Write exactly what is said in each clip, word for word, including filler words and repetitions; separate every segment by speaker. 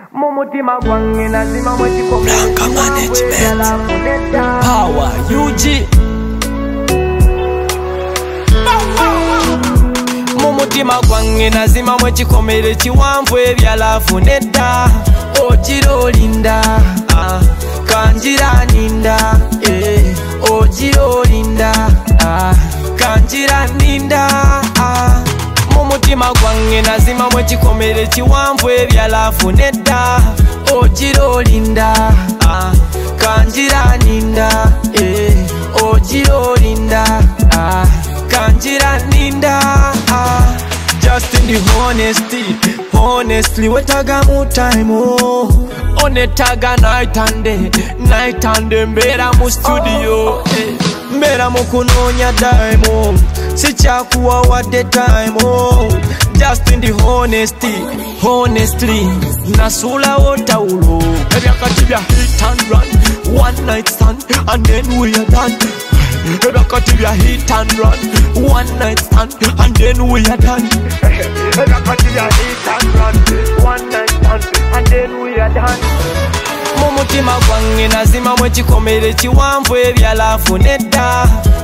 Speaker 1: Mumutima gwange nazima mwetiko
Speaker 2: Blanca Management Power U G Mumutima gwange nazima mwekikomere kiwanvu ebyalafu nedda Ojiro linda ah, kanjira ninda eh, Ojiro linda ah, kanjira ninda ah. Mumutima gwange nazima mwekikomere kiwanvu ebyalafu nedda Ojiro linda ah, kanjira ninda eh, Ojiro linda ah, kanjira ninda ah. Just in the honesty, honestly wetaga mu time oh. Onetaga night and day, night and day mbera mu studio eh. Mbera mu kunonya diamond, sichakuwa wadde time oh. Just in the honesty, honestly nasula otaulo ebyakati bya hit and run, one night stand and then we are done. Ebyakati bya hit and run, one night stand and then we are done. Ebyakati bya hit and run, one night stand and then we are done. Mumutima gwange nazima mwekikomere kiwanvu ebyalafu nedda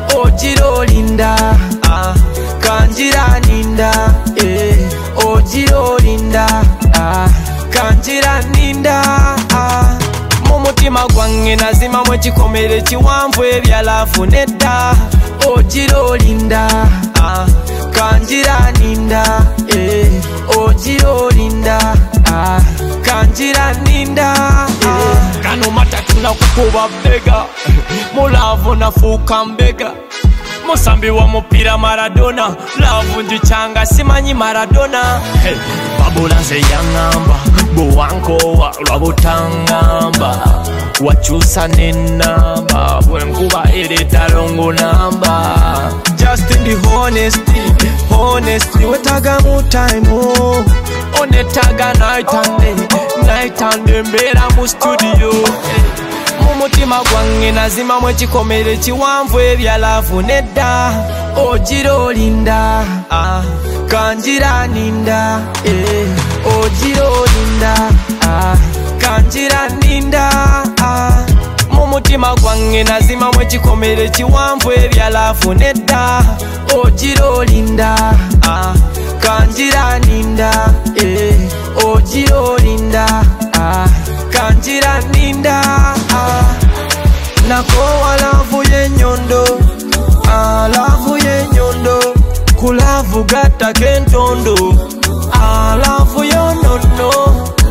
Speaker 2: Ojiro linda ah, kanjira ninda eh, Ojiro linda ah, kanjira ninda ah. Mumutima gwange nazima mwekikomere kiwanvu ebyalafu nedda Ojiro linda ah, kanjira ninda eh, Ojiro linda ah, kanjira ninda eh. Kano matatuna kukuba bega Mulavu nafuuka mbega Musambi wa mupira Maradona Lavu njichanga simanyi Maradona hey. Babula nze yangamba Buwankowa lwabutangamba Wachusa nenamba Bwenkuba ereta longo namba Just in the honesty, honestly wetaga mu time oh. Onetaga night and day, night and day mbera mu studio hey. Mumutima gwange nazima mwekikomere kiwanvu ebyalafu nedda Ojiro linda ah, kanjira ninda eh, Ojiro linda ah, kanjira ninda ah. Mumutima gwange nazima mwekikomere kiwanvu ebyalafu nedda Ojiro linda ah, kanjira ninda eh, Ojiro linda ah, kanjira ninda ah. Nakowa lavu ye nyondo ah, lavu ye nyondo Kulavu gata kentondo ah, lavu yo no no